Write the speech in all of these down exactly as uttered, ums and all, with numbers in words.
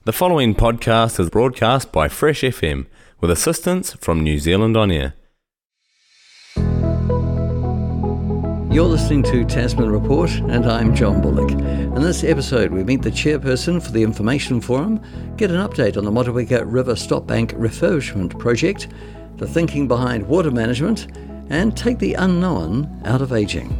The following podcast is broadcast by Fresh F M with assistance from New Zealand On Air. You're listening to Tasman Report and I'm John Bullock. In this episode we meet the chairperson for the Information Forum, get an update on the Motueka River Stop Bank refurbishment project, the thinking behind water management, and take the unknown out of ageing.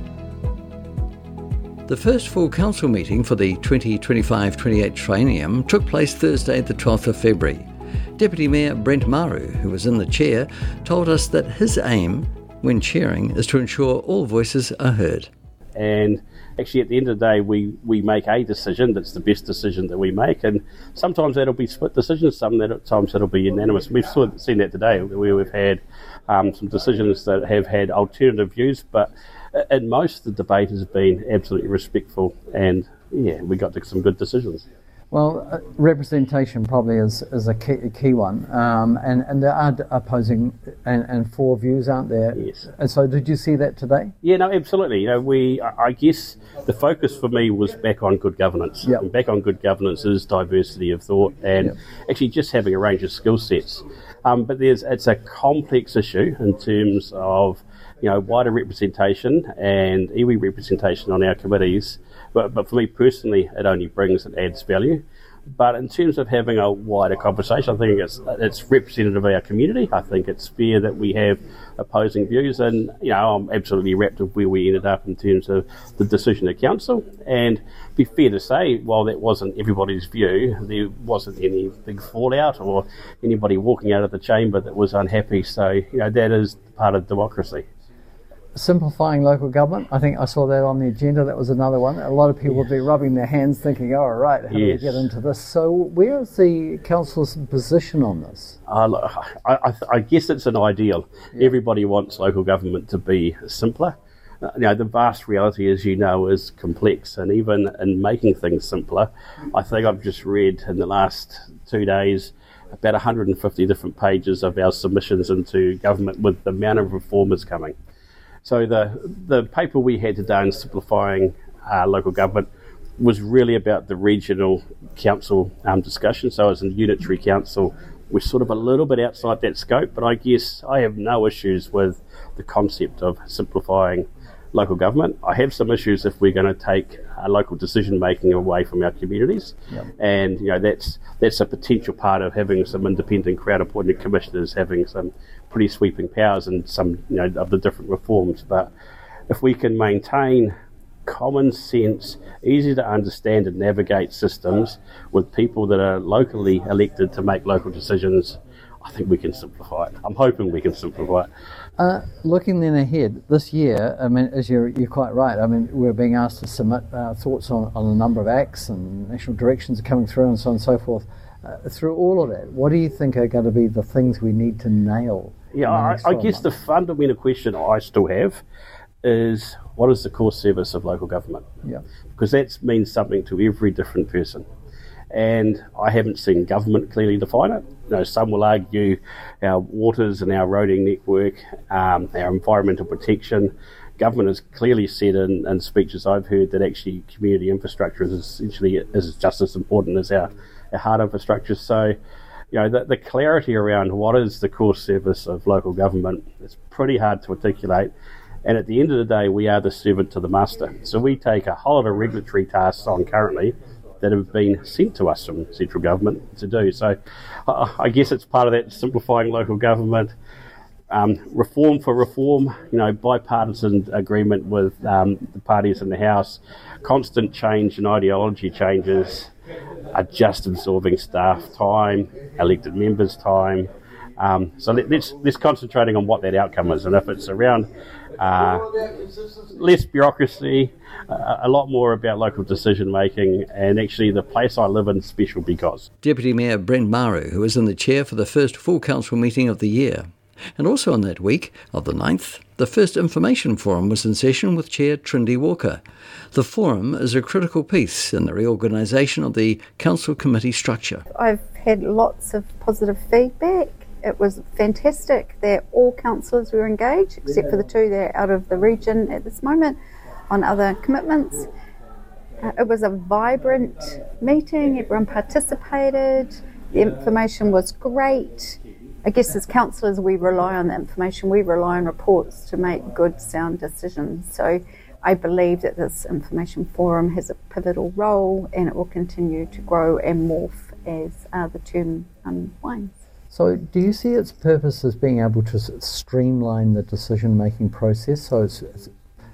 The first full council meeting for the twenty twenty-five twenty-eight triennium took place Thursday the twelfth of February. Deputy Mayor Brent Maru, who was in the chair, told us that his aim when chairing is to ensure all voices are heard. And actually at the end of the day we, we make a decision that's the best decision that we make, and sometimes that'll be split decisions, sometimes that'll be unanimous. We've sort of seen that today where we've had um, some decisions that have had alternative views, but in most the debate has been absolutely respectful, and yeah, we got to some good decisions. Well, uh, representation probably is, is a key, a key one, um, and, and there are opposing and, and four views, aren't there? Yes. And so did you see that today? Yeah, no, absolutely. You know, we, I guess the focus for me was back on good governance. Yep. And back on good governance is diversity of thought and Yep. actually just having a range of skill sets. Um, but there's it's a complex issue in terms of, you know, wider representation and iwi representation on our committees. But, but for me personally, it only brings and adds value. But in terms of having a wider conversation, I think it's it's representative of our community. I think it's fair that we have opposing views, and you know, I'm absolutely wrapped with where we ended up in terms of the decision of council. And be fair to say, while that wasn't everybody's view, there wasn't any big fallout or anybody walking out of the chamber that was unhappy. So you know, that is part of democracy. Simplifying local government, I think I saw that on the agenda. That was another one. A lot of people would be rubbing their hands thinking, oh, right, how do Yes. we get into this? So where is the council's position on this? Uh, I, I, I guess it's an ideal. Yeah. Everybody wants local government to be simpler. Uh, you know, the vast reality, as you know, is complex, and even in making things simpler, I think I've just read in the last two days about one hundred fifty different pages of our submissions into government with the amount of reformers coming. So the the paper we had today on simplifying uh, local government was really about the regional council um, discussion. So as a unitary council, we're sort of a little bit outside that scope, but I guess I have no issues with the concept of simplifying local government. I have some issues if we're going to take uh, local decision making away from our communities. Yep. And you know that's that's a potential part of having some independent crowd appointed commissioners having some pretty sweeping powers and some you know of the different reforms. But if we can maintain common sense, easy to understand and navigate systems with people that are locally elected to make local decisions, I think we can simplify it. I'm hoping we can simplify it. Uh, looking then ahead, this year, I mean, as you're, you're quite right, I mean, we're being asked to submit uh, thoughts on, on a number of acts, and national directions are coming through and so on and so forth. Uh, through all of that, what do you think are going to be the things we need to nail? Yeah, I, I guess the fundamental question I still have is, what is the core service of local government? Yeah. Because that means something to every different person. And I haven't seen government clearly define it. You know, some will argue our waters and our roading network, um, our environmental protection. Government has clearly said in, in speeches I've heard that actually community infrastructure is essentially is just as important as our, our hard infrastructure. So, you know, the, the clarity around what is the core service of local government is pretty hard to articulate. And at the end of the day, we are the servant to the master. So we take a whole lot of regulatory tasks on currently that have been sent to us from central government to do. So uh, I guess it's part of that simplifying local government, um, reform for reform, you know, bipartisan agreement with um, the parties in the House, constant change and ideology changes, are just absorbing staff time, elected members' time. Um, so let, let's let's concentrating on what that outcome is, and if it's around uh, less bureaucracy, uh, a lot more about local decision making, and actually the place I live in special because. Deputy Mayor Brent Maru, who was in the chair for the first full council meeting of the year. And also on that week of the ninth, the first Information Forum was in session with Chair Trindy Walker. The forum is a critical piece in the reorganisation of the council committee structure. I've had lots of positive feedback. It was fantastic that all councillors were engaged, except for the two that are out of the region at this moment on other commitments. Uh, it was a vibrant meeting, everyone participated, the information was great. I guess as councillors we rely on the information, we rely on reports to make good, sound decisions. So I believe that this information forum has a pivotal role and it will continue to grow and morph as uh, the term unwinds. So do you see its purpose as being able to s- streamline the decision-making process so it's, it's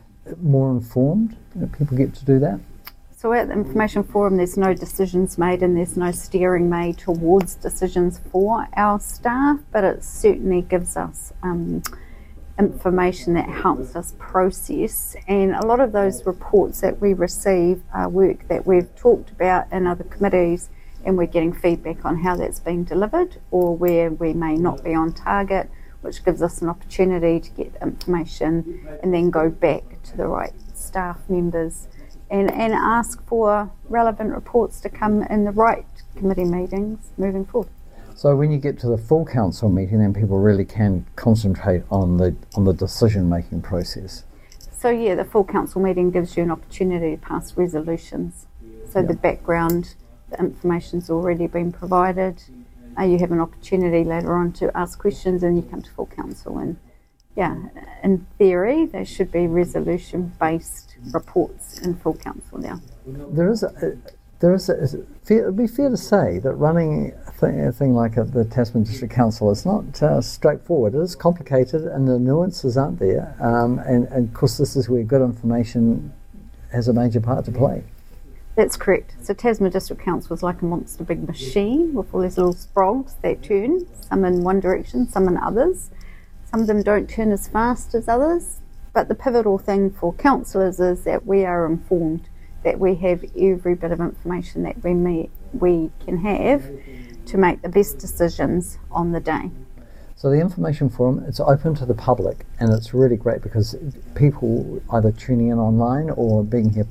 more informed? You know, people get to do that? So at the Information Forum there's no decisions made and there's no steering made towards decisions for our staff, but it certainly gives us um, information that helps us process, and a lot of those reports that we receive are work that we've talked about in other committees and we're getting feedback on how that's being delivered or where we may not be on target, which gives us an opportunity to get information and then go back to the right staff members and, and ask for relevant reports to come in the right committee meetings moving forward. So when you get to the full council meeting, then people really can concentrate on the on the decision-making process. So yeah, the full council meeting gives you an opportunity to pass resolutions. So Yeah. the background, the information's already been provided. Uh, you have an opportunity later on to ask questions and you come to full council, and yeah, in theory there should be resolution-based reports in full council now. There is a, there is a, is it fair, it'd be fair to say that running a thing, a thing like a, the Tasman District Council is not uh, straightforward. It is complicated and the nuances aren't there, um, and, and of course this is where good information has a major part to play. That's correct. So Tasman District Council is like a monster big machine with all these little sprogs that turn, some in one direction, some in others. Some of them don't turn as fast as others, but the pivotal thing for councillors is that we are informed, that we have every bit of information that we may, we can have to make the best decisions on the day. So the information forum, it's open to the public, and it's really great because people either tuning in online or being here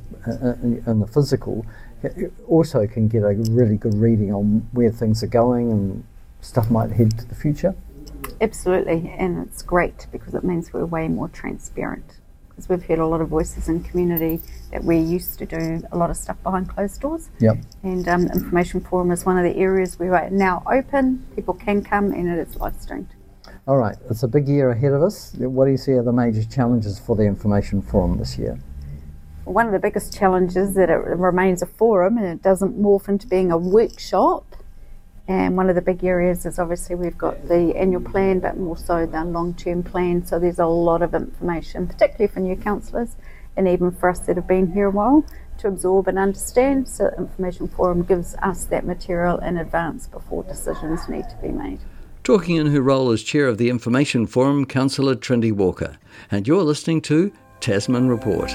in the physical also can get a really good reading on where things are going and stuff might head to the future. Absolutely, and it's great because it means we're way more transparent, because we've heard a lot of voices in community that we used to do a lot of stuff behind closed doors. Yep. And um, the Information Forum is one of the areas we are now open, people can come, and it is live streamed. All right, it's a big year ahead of us. What do you see are the major challenges for the Information Forum this year? One of the biggest challenges is that it remains a forum and it doesn't morph into being a workshop. And one of the big areas is obviously we've got the annual plan, but more so the long-term plan. So there's a lot of information, particularly for new councillors and even for us that have been here a while, to absorb and understand. So the Information Forum gives us that material in advance before decisions need to be made. Talking in her role as chair of the Information Forum, Councillor Trinity Walker. And you're listening to Tasman Report.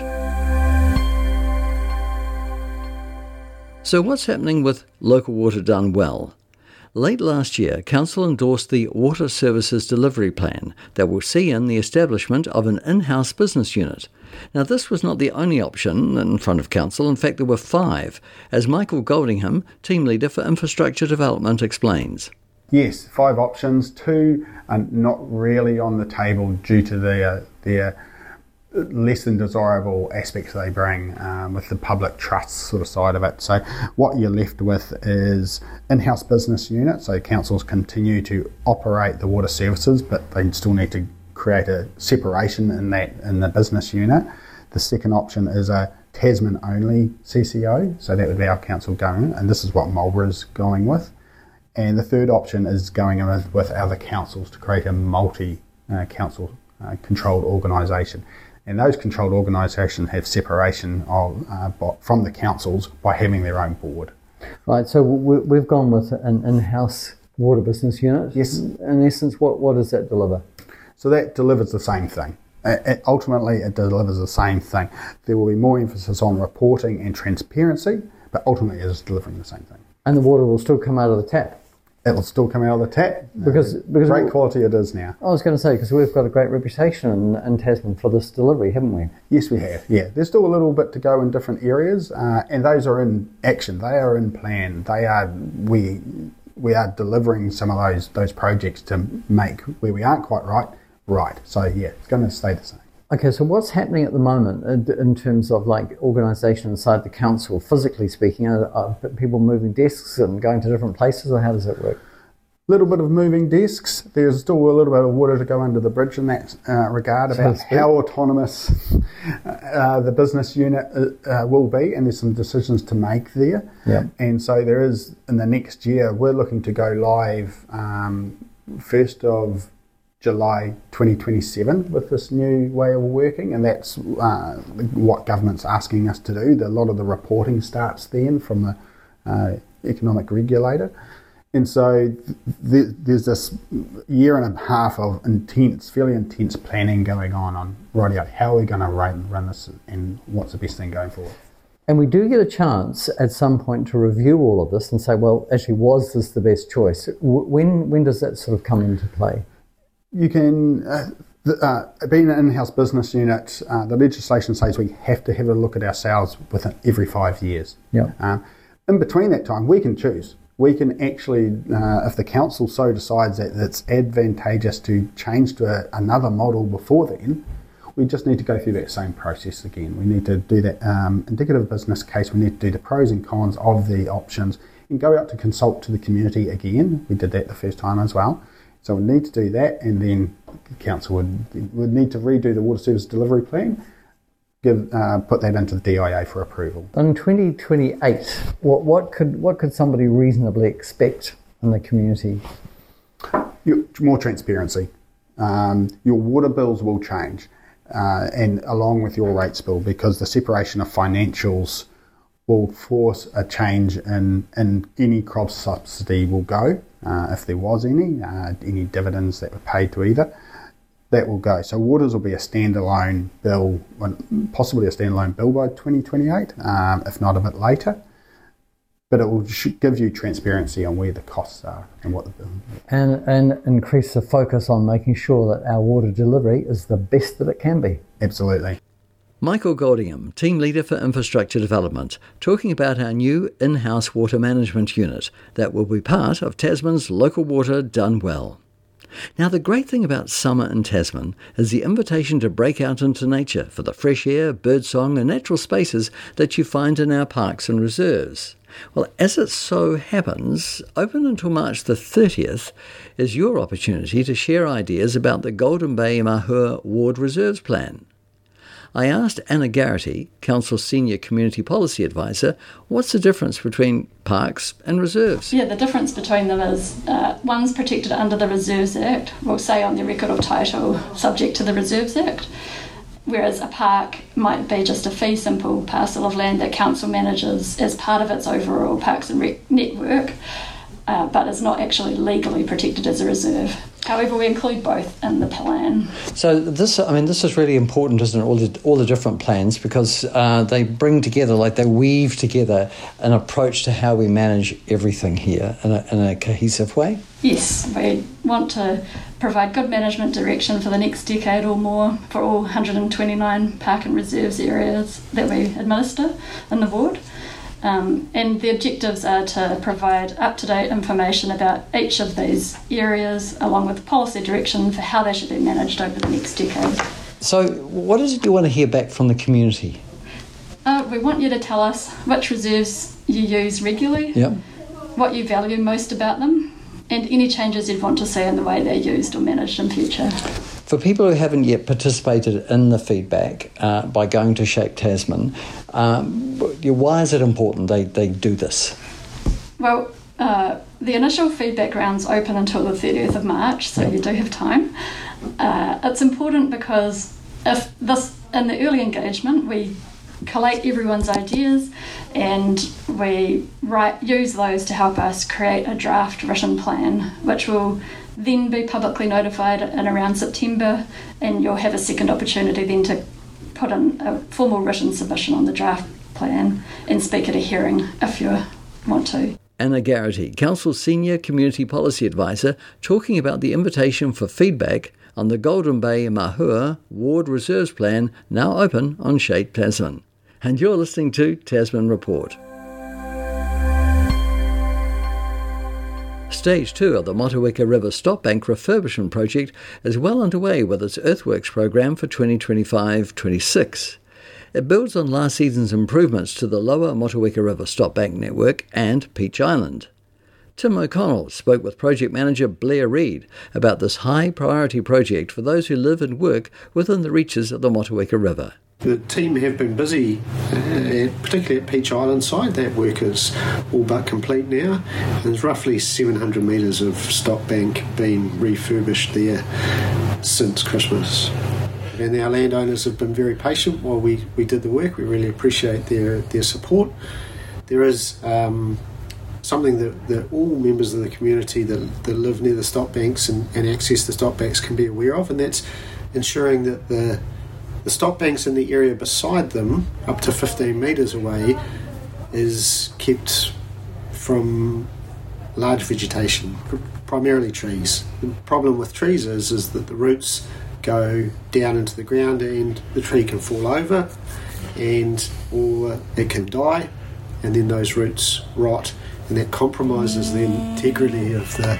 So what's happening with local water done well? Late last year, Council endorsed the Water Services Delivery Plan that will see in the establishment of an in-house business unit. Now, this was not the only option in front of Council. In fact, there were five, as Michael Goldingham, Team Leader for Infrastructure Development, explains. Yes, five options. Two are not really on the table due to their, their less than desirable aspects they bring um, with the public trust sort of side of it. So what you're left with is in-house business unit. So councils continue to operate the water services, but they still need to create a separation in that in the business unit. The second option is a Tasman only C C O. So that would be our council going, and this is what Marlborough's going with. And the third option is going in with, with other councils to create a multi-council uh, uh, controlled organisation. And those controlled organisations have separation of, uh, from the councils by having their own board. Right, so we, we've gone with an in-house water business unit. Yes. In essence, what, what does that deliver? So that delivers the same thing. It, it, ultimately, it delivers the same thing. There will be more emphasis on reporting and transparency, but ultimately it is delivering the same thing. And the water will still come out of the tap? It will still come out of the tap. Because, because great quality it is now. I was going to say, because we've got a great reputation in, in Tasman for this delivery, haven't we? Yes, we have. Yeah, there's still a little bit to go in different areas, uh, and those are in action. They are in plan. They are we we are delivering some of those those projects to make where we aren't quite right right. So yeah, it's going to stay the same. Okay, so what's happening at the moment in, in terms of like organisation inside the council, physically speaking? Are, are people moving desks and going to different places, or how does it work? A little bit of moving desks. There's still a little bit of water to go under the bridge in that uh, regard about so how autonomous uh, the business unit uh, will be, and there's some decisions to make there. Yeah. And so there is, in the next year, we're looking to go live um, first of July twenty twenty-seven with this new way of working, and that's uh, what government's asking us to do. A lot of the reporting starts then from the uh, economic regulator, and so th- there's this year and a half of intense, fairly intense planning going on on right out how are we going to run, run this and what's the best thing going forward. And we do get a chance at some point to review all of this and say, well, actually, was this the best choice? When when does that sort of come into play? You can, uh, the, uh, being an in-house business unit, uh, the legislation says we have to have a look at ourselves within every five years. Yeah. Um, in between that time, we can choose. We can actually, uh, if the council so decides that it's advantageous to change to a, another model before then, we just need to go through that same process again. We need to do that um, indicative business case. We need to do the pros and cons of the options and go out to consult to the community again. We did that the first time as well. So we need to do that, and then the council would would need to redo the water service delivery plan, give uh, put that into the D I A for approval. In twenty twenty-eight, what what could what could somebody reasonably expect in the community? You, more transparency. Um, your water bills will change, uh, and along with your rates bill, because the separation of financials will force a change in, in any crop subsidy will go, uh, if there was any, uh, any dividends that were paid to either, that will go. So waters will be a standalone bill, possibly a standalone bill by twenty twenty-eight, um, if not a bit later. But it will give you transparency on where the costs are and what the bill is. And, and increase the focus on making sure that our water delivery is the best that it can be. Absolutely. Michael Goldingham, Team Leader for Infrastructure Development, talking about our new in-house water management unit that will be part of Tasman's Local Water Done Well. Now, the great thing about summer in Tasman is the invitation to break out into nature for the fresh air, birdsong and natural spaces that you find in our parks and reserves. Well, as it so happens, open until March the thirtieth is your opportunity to share ideas about the Golden Bay Mahua Ward Reserves Plan. I asked Anna Garrity, Council's Senior Community Policy Advisor, what's the difference between parks and reserves? Yeah, the difference between them is uh, one's protected under the Reserves Act, will say on their record of title, subject to the Reserves Act, whereas a park might be just a fee simple parcel of land that council manages as part of its overall parks and rec network, uh, but is not actually legally protected as a reserve. However, we include both in the plan. So this, I mean, this is really important, isn't it? All the all the different plans, because uh, they bring together, like they weave together, an approach to how we manage everything here in a, in a cohesive way. Yes, we want to provide good management direction for the next decade or more for all one hundred twenty-nine park and reserves areas that we administer in the ward. Um, and the objectives are to provide up-to-date information about each of these areas, along with policy direction for how they should be managed over the next decade. So what is it you want to hear back from the community? Uh, we want you to tell us which reserves you use regularly, yep. what you value most about them, and any changes you'd want to see in the way they're used or managed in future. For people who haven't yet participated in the feedback uh, by going to Shape Tasman, um, why is it important they, they do this? Well, uh, the initial feedback round's open until the thirtieth of March, so yep. you do have time. Uh, it's important because if this, in the early engagement, we collate everyone's ideas and we write, use those to help us create a draft written plan, which will then be publicly notified in around September, and you'll have a second opportunity then to put in a formal written submission on the draft plan and speak at a hearing if you want to. Anna Garrity, Council's Senior Community Policy Advisor, talking about the invitation for feedback on the Golden Bay Mahua Ward Reserves Plan, now open on Shape Tasman. And you're listening to Tasman Report. Stage two of the Motueka River Stop Bank refurbishment project is well underway with its earthworks program for twenty twenty-five twenty-six. It builds on last season's improvements to the lower Motueka River Stop Bank network and Peach Island. Tim O'Connell spoke with project manager Blair Reid about this high priority project for those who live and work within the reaches of the Motueka River. The team have been busy, uh, particularly at Peach Island side. That work is all but complete now. There's roughly seven hundred metres of stop bank being refurbished there since Christmas. And our landowners have been very patient while we, we did the work. We really appreciate their, their support. There is um, something that, that all members of the community that, that live near the stop banks and, and access the stop banks can be aware of, and that's ensuring that the The stop banks in the area beside them, up to fifteen metres away, is kept from large vegetation, primarily trees. The problem with trees is, is that the roots go down into the ground and the tree can fall over, and or it can die, and then those roots rot, and that compromises the integrity of the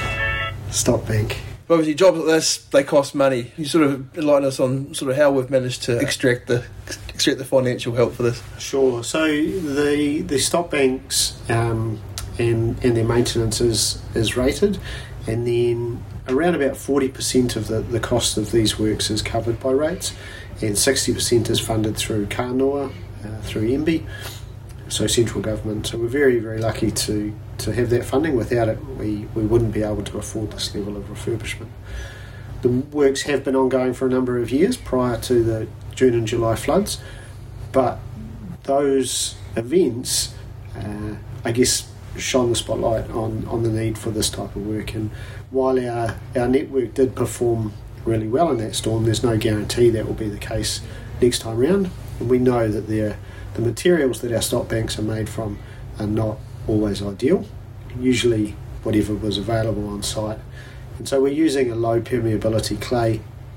stop bank. Obviously, jobs like this, they cost money. You sort of enlighten us on sort of how we've managed to extract the extract the financial help for this. Sure. So the the stop banks um, and and their maintenance is is rated, and then around about forty percent of the, the cost of these works is covered by rates, and sixty percent is funded through Kānoa, uh, through M B I, so central government. So we're very, very lucky to to have that funding. Without it, we, we wouldn't be able to afford this level of refurbishment. The works have been ongoing for a number of years prior to the June and July floods, but those events, uh, I guess, shone the spotlight on, on the need for this type of work. And while our, our network did perform really well in that storm, there's no guarantee that will be the case next time round. And we know that the the materials that our stop banks are made from are not always ideal, usually whatever was available on site. And so we're using a low permeability clay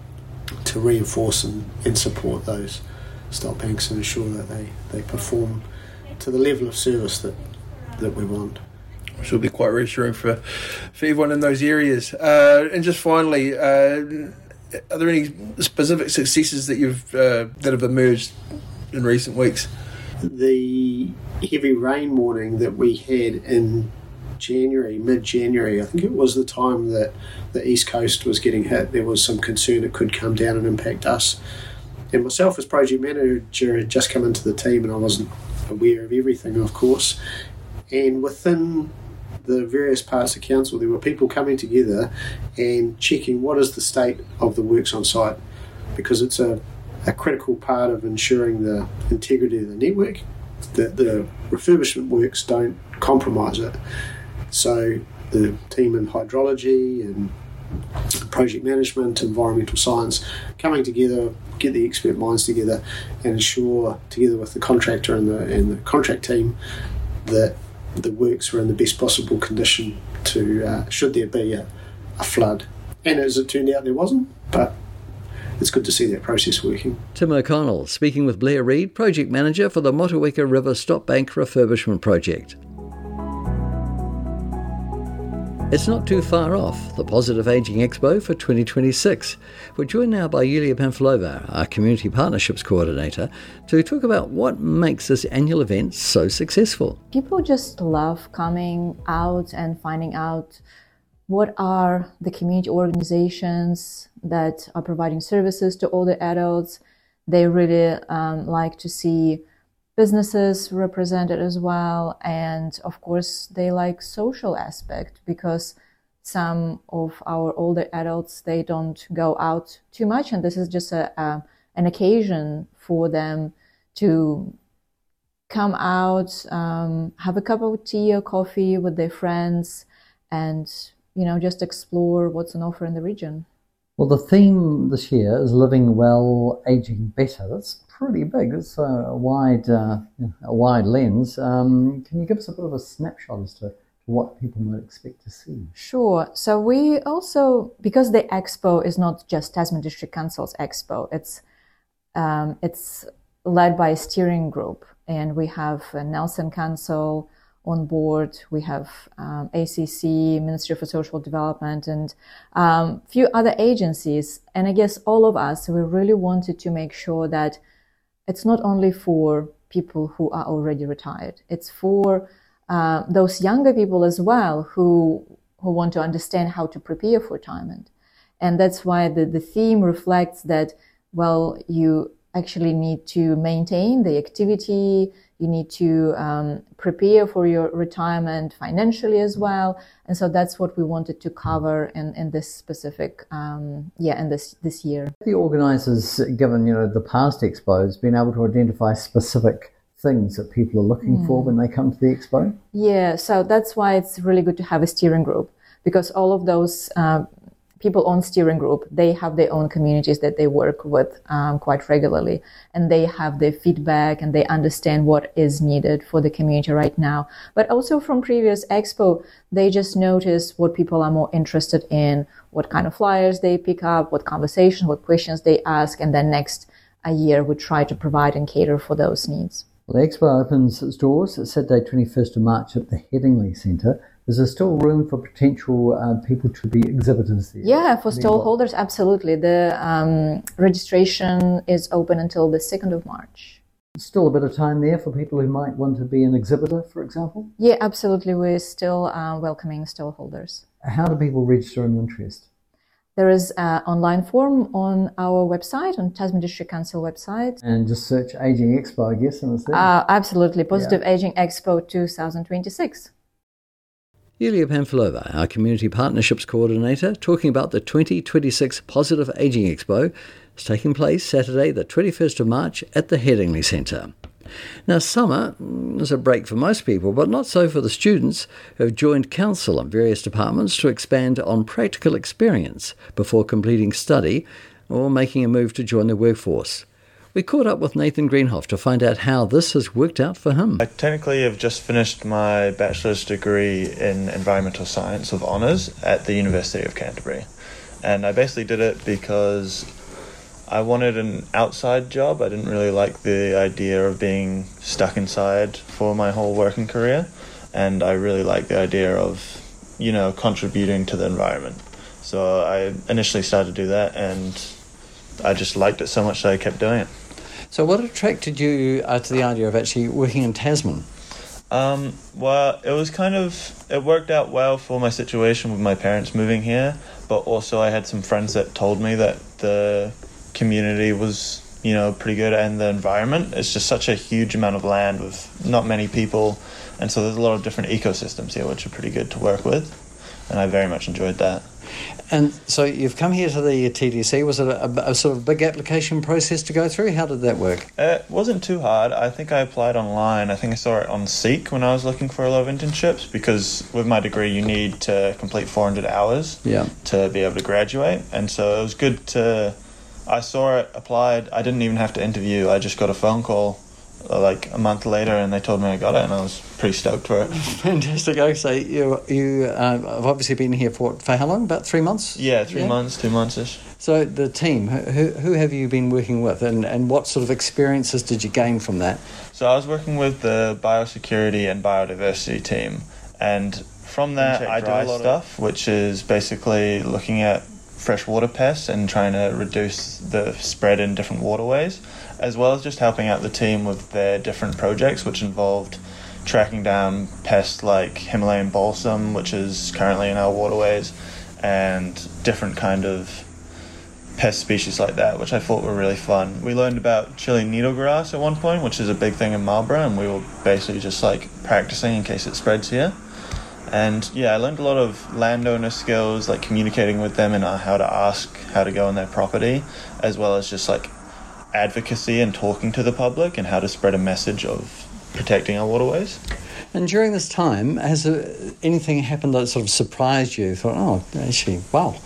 to reinforce and, and support those stop banks and ensure that they, they perform to the level of service that, that we want. Which will be quite reassuring for, for everyone in those areas. Uh, and just finally, uh, are there any specific successes that you've uh, that have emerged in recent weeks? The heavy rain warning that we had in January, mid-January, I think it was the time that the East Coast was getting hit. There was some concern it could come down and impact us. And myself as project manager had just come into the team, and I wasn't aware of everything, of course. And within the various parts of council, there were people coming together and checking what is the state of the works on site, because it's a a critical part of ensuring the integrity of the network, that the refurbishment works don't compromise it. So the team in hydrology and project management, environmental science, coming together, get the expert minds together and ensure, together with the contractor and the, and the contract team, that the works were in the best possible condition to, uh, should there be a, a flood. And as it turned out, there wasn't, but it's good to see that process working. Tim O'Connell speaking with Blair Reid, Project Manager for the Motueka River Stop Bank refurbishment project. It's not too far off, the Positive Ageing Expo for twenty twenty-six. We're joined now by Yulia Pamfilova, our Community Partnerships Coordinator, to talk about what makes this annual event so successful. People just love coming out and finding out what are the community organizations that are providing services to older adults. They really um, like to see businesses represented as well. And of course, they like social aspect, because some of our older adults, they don't go out too much. And this is just a, a an occasion for them to come out, um, have a cup of tea or coffee with their friends, and you know, just explore what's on offer in the region. Well, the theme this year is living well, aging better. That's pretty big. It's a wide, uh, a wide lens. Um, can you give us a bit of a snapshot as to what people might expect to see? Sure. So we also, because the expo is not just Tasman District Council's expo, it's um, it's led by a steering group, and we have Nelson Council, on board. We have um, A C C, Ministry for Social Development, and a um, few other agencies. And I guess all of us, we really wanted to make sure that it's not only for people who are already retired. It's for uh, those younger people as well who who want to understand how to prepare for retirement. And that's why the, the theme reflects that, well, you actually need to maintain the activity, you need to um, prepare for your retirement financially as well. And so that's what we wanted to cover in, in this specific, um, yeah, in this, this year. The organisers, given, you know, the past expos, been able to identify specific things that people are looking mm. for when they come to the expo? Yeah, so that's why it's really good to have a steering group, because all of those uh, people on steering group, they have their own communities that they work with um, quite regularly, and they have their feedback and they understand what is needed for the community right now. But also from previous expo, they just notice what people are more interested in, what kind of flyers they pick up, what conversations, what questions they ask, and then next a year we try to provide and cater for those needs. Well, the expo opens its doors Saturday twenty-first of March at the Headingley Centre. Is there still room for potential uh, people to be exhibitors there? Yeah, for stallholders, absolutely. The um, registration is open until the second of March. Still a bit of time there for people who might want to be an exhibitor, for example? Yeah, absolutely. We're still uh, welcoming stallholders. How do people register an interest? There is an online form on our website, on Tasman District Council website. And just search Ageing Expo, I guess, and it's there. Uh, absolutely. Positive yeah. Ageing Expo twenty twenty-six. Yulia Pamfilova, our Community Partnerships Coordinator, talking about the twenty twenty-six Positive Ageing Expo. It's taking place Saturday, the twenty-first of March at the Headingley Centre. Now, summer is a break for most people, but not so for the students who have joined council in various departments to expand on practical experience before completing study or making a move to join the workforce. We caught up with Nathan Greenhoff to find out how this has worked out for him. I technically have just finished my bachelor's degree in environmental science with honours at the University of Canterbury. And I basically did it because I wanted an outside job. I didn't really like the idea of being stuck inside for my whole working career. And I really liked the idea of, you know, contributing to the environment. So I initially started to do that, and I just liked it so much that I kept doing it. So what attracted you uh, to the idea of actually working in Tasman? Um, well, it was kind of, it worked out well for my situation with my parents moving here, but also I had some friends that told me that the community was, you know, pretty good, and the environment. It's just such a huge amount of land with not many people, and so there's a lot of different ecosystems here which are pretty good to work with, and I very much enjoyed that. And so you've come here to the T D C. Was it a, a, a sort of big application process to go through? How did that work? It wasn't too hard. I think I applied online. I think I saw it on Seek when I was looking for a lot of internships, because with my degree you need to complete four hundred hours yeah. to be able to graduate, and so it was good to... I saw it, applied, I didn't even have to interview. I just got a phone call uh, like a month later, and they told me I got it, and I was pretty stoked for it. Fantastic. Okay, so you you uh, have obviously been here for for how long? About three months? Yeah, three yeah. months, two months-ish. So the team, who who have you been working with, and, and what sort of experiences did you gain from that? So I was working with the biosecurity and biodiversity team, and from that I do a lot of stuff, which is basically looking at freshwater pests and trying to reduce the spread in different waterways, as well as just helping out the team with their different projects, which involved tracking down pests like Himalayan balsam, which is currently in our waterways, and different kind of pest species like that, which I thought were really fun. We learned about Chilean needlegrass at one point, which is a big thing in Marlborough, and we were basically just like practicing in case it spreads here. And yeah, I learned a lot of landowner skills, like communicating with them and how to ask how to go on their property, as well as just like advocacy and talking to the public and how to spread a message of protecting our waterways. And during this time, has uh, anything happened that sort of surprised you? You thought, oh, actually, wow.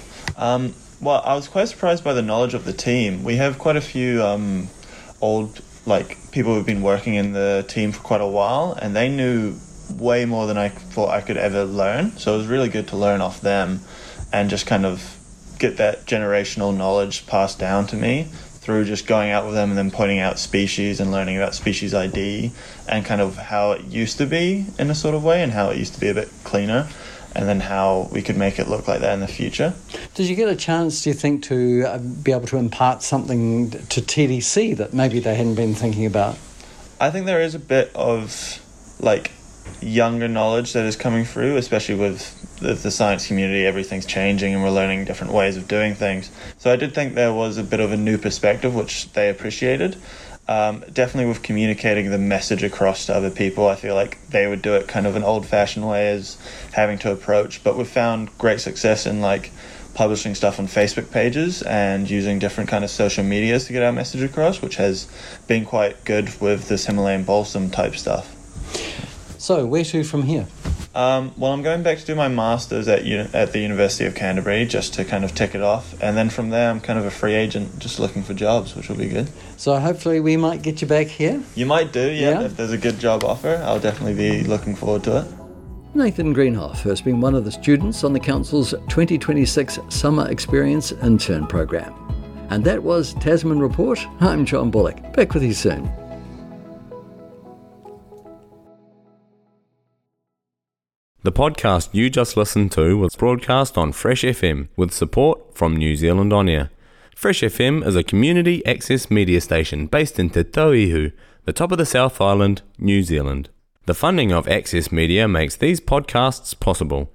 Um, well, I was quite surprised by the knowledge of the team. We have quite a few um, old, like, people who've been working in the team for quite a while, and they knew way more than I thought I could ever learn. So it was really good to learn off them and just kind of get that generational knowledge passed down to me through just going out with them and then pointing out species and learning about species I D and kind of how it used to be in a sort of way and how it used to be a bit cleaner, and then how we could make it look like that in the future. Did you get a chance, do you think, to uh, be able to impart something to T D C that maybe they hadn't been thinking about? I think there is a bit of, like, younger knowledge that is coming through, especially with the, the science community. Everything's changing and we're learning different ways of doing things. So I did think there was a bit of a new perspective, which they appreciated. Um, definitely with communicating the message across to other people, I feel like they would do it kind of an old-fashioned way as having to approach, but we've found great success in like publishing stuff on Facebook pages and using different kind of social medias to get our message across, which has been quite good with this Himalayan balsam type stuff. So where to from here? Um, well, I'm going back to do my Masters at uni- at the University of Canterbury just to kind of tick it off. And then from there, I'm kind of a free agent just looking for jobs, which will be good. So hopefully we might get you back here? You might do, yeah. Yeah. If there's a good job offer, I'll definitely be looking forward to it. Nathan Greenhoff has been one of the students on the Council's twenty twenty-six Summer Experience Intern Program. And that was Tasman Report. I'm John Bullock. Back with you soon. The podcast you just listened to was broadcast on Fresh F M with support from New Zealand On Air. Fresh F M is a community access media station based in Te Tauihu, the top of the South Island, New Zealand. The funding of Access Media makes these podcasts possible.